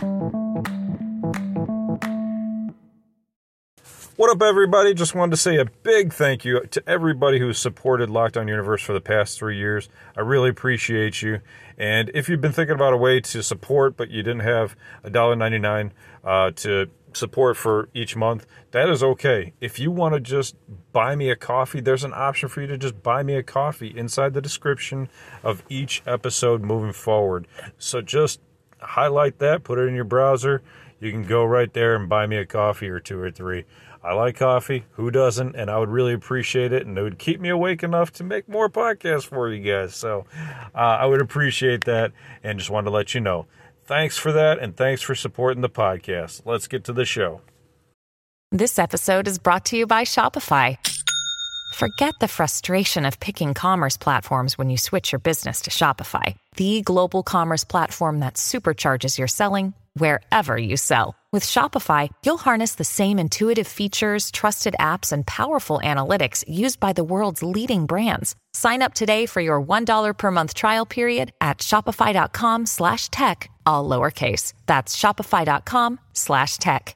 What up, everybody? Just wanted to say a big thank you to everybody who's supported Lockdown Universe for the past 3 years. I really appreciate you. And if you've been thinking about a way to support, but you didn't have $1.99 to support for each month, that is okay. If you want to just buy me a coffee, there's an option for you to just buy me a coffee inside the description of each episode moving forward. So just highlight that, put it in your browser. You can go right there and buy me a coffee or 2 or 3. I like coffee. Who doesn't? And I would really appreciate it. And it would keep me awake enough to make more podcasts for you guys. So I would appreciate that. And just wanted to let you know. Thanks for that. And thanks for supporting the podcast. Let's get to the show. This episode is brought to you by Shopify. Forget the frustration of picking commerce platforms when you switch your business to Shopify, the global commerce platform that supercharges your selling wherever you sell. With Shopify, you'll harness the same intuitive features, trusted apps, and powerful analytics used by the world's leading brands. Sign up today for your $1 per month trial period at shopify.com/tech, all lowercase. That's shopify.com/tech.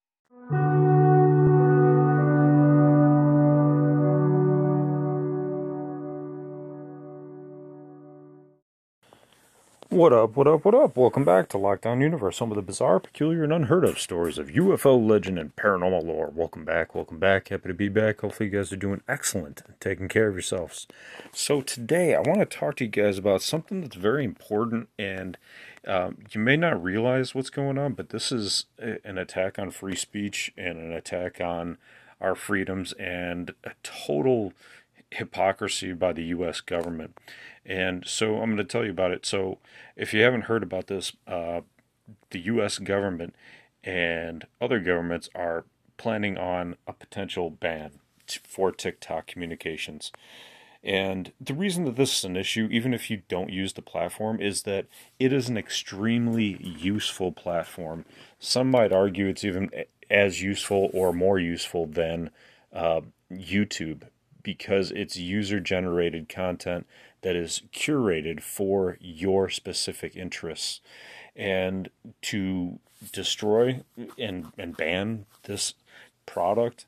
What up, what up, what up? Welcome back to Lockdown Universe, home of the bizarre, peculiar, and unheard of stories of UFO legend and paranormal lore. Welcome back, welcome back. Happy to be back. Hopefully you guys are doing excellent and taking care of yourselves. So today I want to talk to you guys about something that's very important, and you may not realize what's going on, but this is an attack on free speech and an attack on our freedoms and a total hypocrisy by the U.S. government. And so I'm going to tell you about it. So if you haven't heard about this, the U.S. government and other governments are planning on a potential ban for TikTok communications. And the reason that this is an issue, even if you don't use the platform, is that it is an extremely useful platform. Some might argue it's even as useful or more useful than YouTube, because it's user-generated content that is curated for your specific interests. And to destroy and ban this product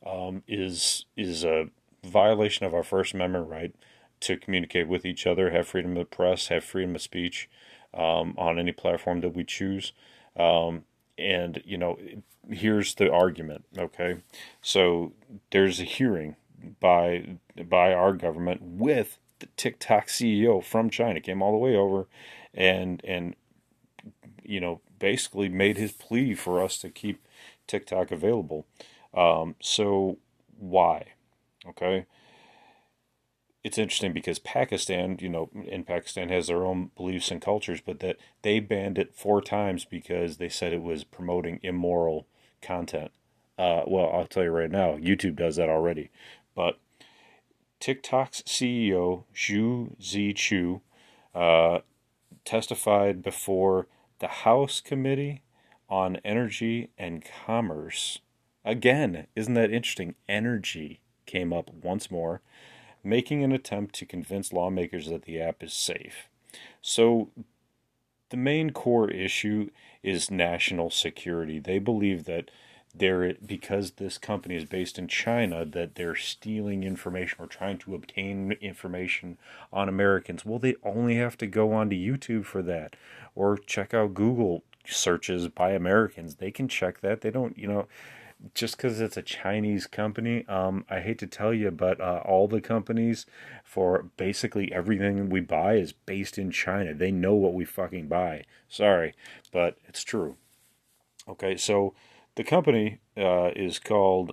is a violation of our First Amendment right to communicate with each other, have freedom of the press, have freedom of speech on any platform that we choose. And, you know, here's the argument, okay? So there's a hearing by our government with the TikTok CEO from China, came all the way over and you know, basically made his plea for us to keep TikTok available. So why? Okay. It's interesting because Pakistan, you know, in Pakistan has their own beliefs and cultures, but that they banned it 4 times because they said it was promoting immoral content. Well, I'll tell you right now, YouTube does that already. But TikTok's CEO, Zhu Zichu, testified before the House Committee on Energy and Commerce. Again, isn't that interesting? Energy came up once more, making an attempt to convince lawmakers that the app is safe. So the main core issue is national security. They believe that because this company is based in China, that they're stealing information or trying to obtain information on Americans. Well, they only have to go onto YouTube for that, or check out Google searches by Americans. They can check that. They don't, you know, just because it's a Chinese company, I hate to tell you, but all the companies for basically everything we buy is based in China. They know what we fucking buy. Sorry, but it's true. Okay, so the company is called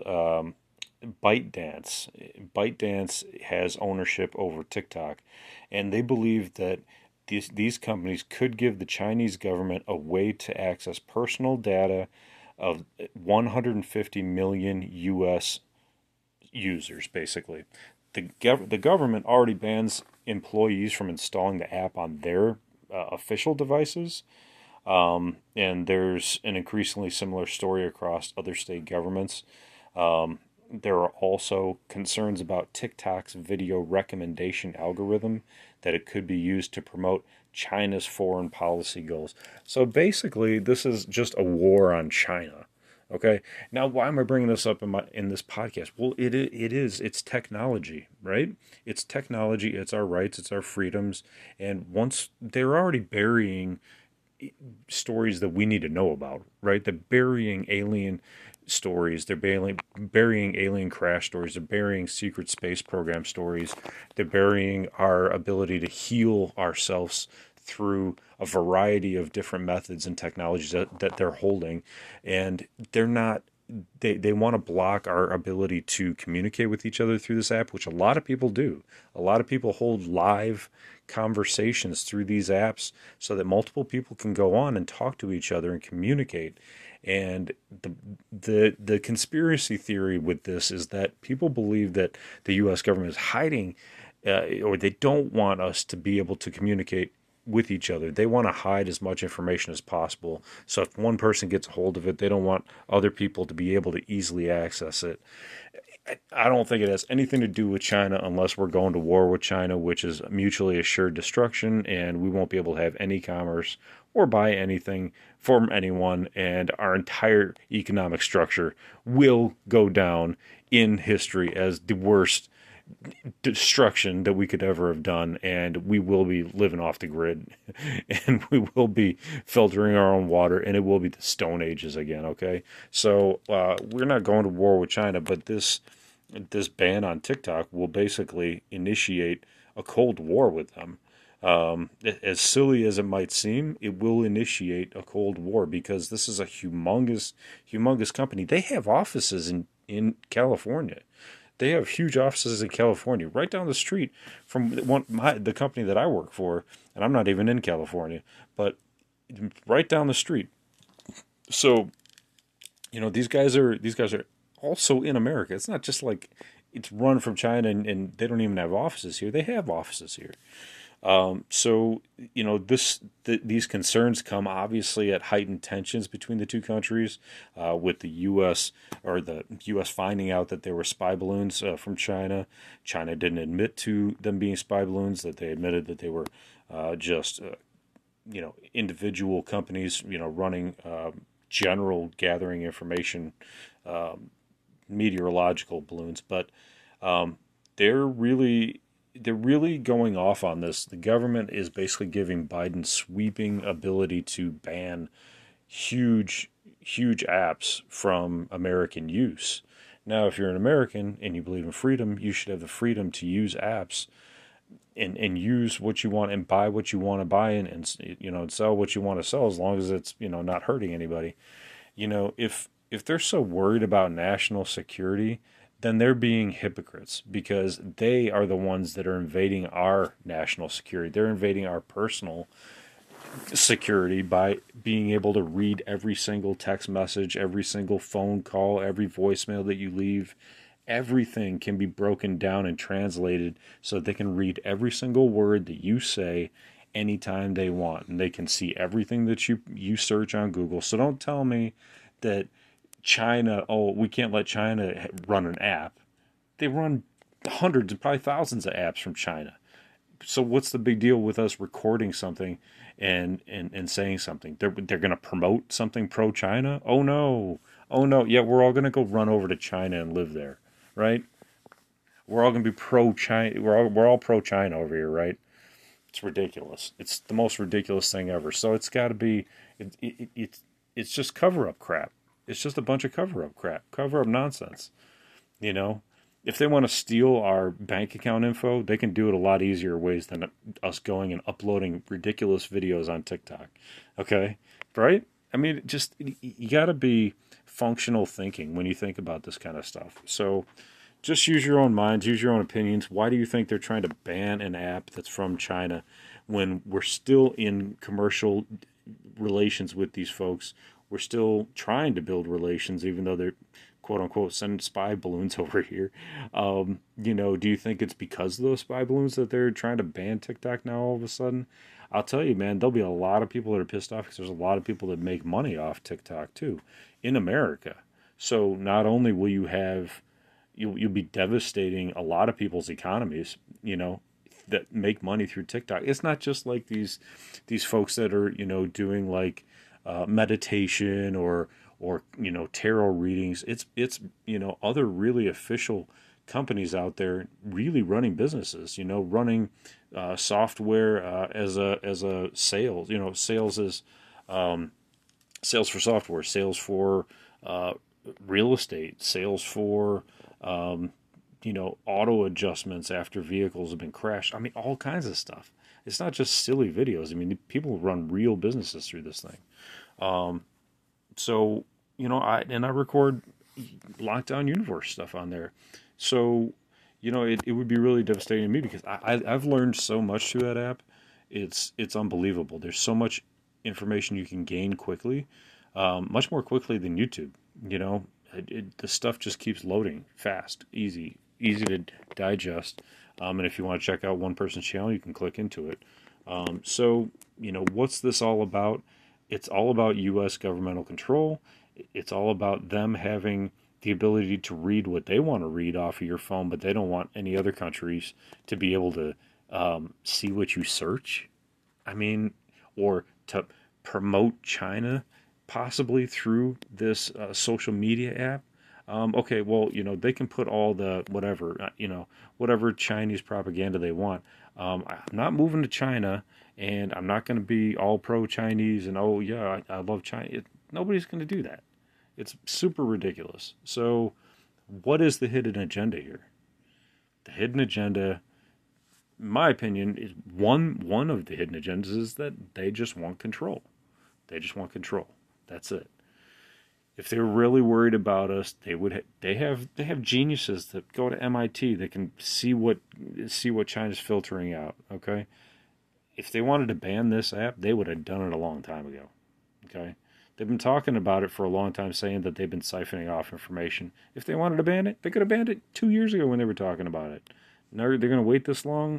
ByteDance. ByteDance has ownership over TikTok, and they believe that these companies could give the Chinese government a way to access personal data of 150 million U.S. users, basically. The government already bans employees from installing the app on their official devices. And there's an increasingly similar story across other state governments. There are also concerns about TikTok's video recommendation algorithm, that it could be used to promote China's foreign policy goals. So basically, this is just a war on China. Okay. Now, why am I bringing this up in this podcast? Well, it's technology, right? It's technology. It's our rights. It's our freedoms. And once they're already burying stories that we need to know about, right? They're burying alien stories. They're burying alien crash stories. They're burying secret space program stories. They're burying our ability to heal ourselves through a variety of different methods and technologies that they're holding. And they're not, they want to block our ability to communicate with each other through this app, which a lot of people do. A lot of people hold live conversations through these apps so that multiple people can go on and talk to each other and communicate. And the conspiracy theory with this is that people believe that the U.S. government is hiding, or they don't want us to be able to communicate with each other. They want to hide as much information as possible. So if one person gets a hold of it, they don't want other people to be able to easily access it. I don't think it has anything to do with China unless we're going to war with China, which is mutually assured destruction, and we won't be able to have any commerce or buy anything from anyone, and our entire economic structure will go down in history as the worst destruction that we could ever have done, and we will be living off the grid, and we will be filtering our own water, and it will be the Stone Ages again. Okay, so we're not going to war with China, but this ban on TikTok will basically initiate a cold war with them. As silly as it might seem, it will initiate a cold war because this is a humongous company. They have offices in California. They have huge offices in California, right down the street from the company that I work for, and I'm not even in California, but right down the street. So, these guys are also in America. It's not just like it's run from China and they don't even have offices here. They have offices here. So these concerns come obviously at heightened tensions between the two countries, with the U.S. or the U.S. finding out that there were spy balloons from China. China didn't admit to them being spy balloons; that they admitted that they were just individual companies, running general gathering information, meteorological balloons. But they're really going off on this. The government is basically giving Biden sweeping ability to ban huge apps from American use. Now, if you're an American and you believe in freedom, you should have the freedom to use apps and use what you want and buy what you want to buy and sell what you want to sell, as long as it's not hurting anybody. If they're so worried about national security, then they're being hypocrites, because they are the ones that are invading our national security. They're invading our personal security by being able to read every single text message, every single phone call, every voicemail that you leave. Everything can be broken down and translated so they can read every single word that you say anytime they want. And they can see everything that you search on Google. So don't tell me that China, we can't let China run an app. They run hundreds and probably thousands of apps from China. So what's the big deal with us recording something and saying something? They're going to promote something pro-China? Oh no. Yeah, we're all going to go run over to China and live there, right? We're all going to be pro-China. We're all pro-China over here, right? It's ridiculous. It's the most ridiculous thing ever. So it's got to be, it's just cover-up crap. It's just a bunch of cover-up crap, cover-up nonsense. If they want to steal our bank account info, they can do it a lot easier ways than us going and uploading ridiculous videos on TikTok. Okay? Right? I mean, you got to be functional thinking when you think about this kind of stuff. So just use your own minds, use your own opinions. Why do you think they're trying to ban an app that's from China when we're still in commercial relations with these folks? We're still trying to build relations, even though they're, quote unquote, sending spy balloons over here. Do you think it's because of those spy balloons that they're trying to ban TikTok now all of a sudden? I'll tell you, man, there'll be a lot of people that are pissed off because there's a lot of people that make money off TikTok too in America. So not only will you'll be devastating a lot of people's economies, that make money through TikTok. It's not just like these folks that are, doing like meditation or tarot readings. It's other really official companies out there really running businesses, running software as a sales, sales is sales for software, sales for real estate, sales for auto adjustments after vehicles have been crashed. I mean, all kinds of stuff. It's not just silly videos. I mean, people run real businesses through this thing. So, I record Lockdown Universe stuff on there. So, it would be really devastating to me because I've learned so much through that app. It's unbelievable. There's so much information you can gain quickly, much more quickly than YouTube. The stuff just keeps loading fast, easy to digest. And if you want to check out one person's channel, you can click into it. So, what's this all about? It's all about U.S. governmental control. It's all about them having the ability to read what they want to read off of your phone, but they don't want any other countries to be able to see what you search. I mean, or to promote China possibly through this social media app. Okay, well, they can put all the whatever Chinese propaganda they want. I'm not moving to China, and I'm not going to be all pro-Chinese and, oh, yeah, I love China. Nobody's going to do that. It's super ridiculous. So what is the hidden agenda here? The hidden agenda, in my opinion, is one of the hidden agendas is that they just want control. They just want control. That's it. If they're really worried about us, they have geniuses that go to MIT that can see what China's filtering out. Okay, if they wanted to ban this app, they would have done it a long time ago. Okay, they've been talking about it for a long time, saying that they've been siphoning off information. If they wanted to ban it, they could have banned it 2 years ago when they were talking about it. Now they're going to wait this long.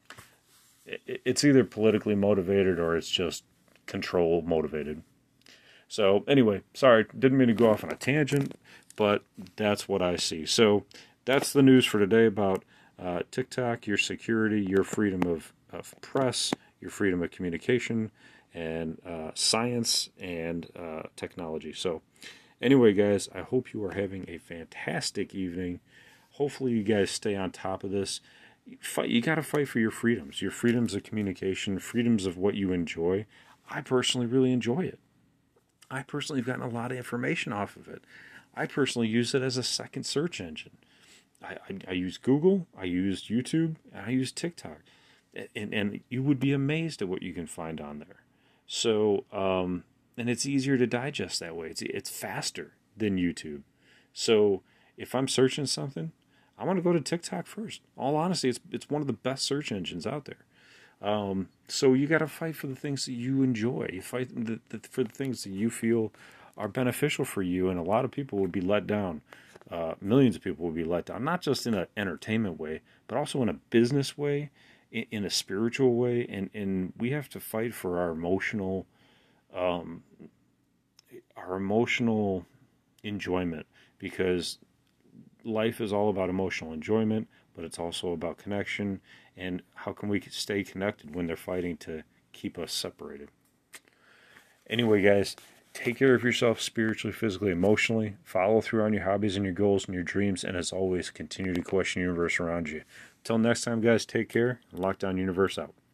It's either politically motivated or it's just control motivated. So anyway, sorry, didn't mean to go off on a tangent, but that's what I see. So that's the news for today about TikTok, your security, your freedom of press, your freedom of communication, and science and technology. So anyway, guys, I hope you are having a fantastic evening. Hopefully you guys stay on top of this. You got to fight for your freedoms of communication, freedoms of what you enjoy. I personally really enjoy it. I personally have gotten a lot of information off of it. I personally use it as a second search engine. I use Google, I use YouTube, and I use TikTok. And you would be amazed at what you can find on there. So, and it's easier to digest that way. It's faster than YouTube. So if I'm searching something, I want to go to TikTok first. All honesty, it's one of the best search engines out there. So you got to fight for the things that you enjoy. You fight for the things that you feel are beneficial for you, and a lot of people will be let down. Millions of people will be let down, not just in an entertainment way, but also in a business way, in a spiritual way, and we have to fight for our emotional enjoyment, because life is all about emotional enjoyment, but it's also about connection. And how can we stay connected when they're fighting to keep us separated? Anyway, guys, take care of yourself spiritually, physically, emotionally. Follow through on your hobbies and your goals and your dreams. And as always, continue to question the universe around you. Until next time, guys, take care. Lockdown Universe out.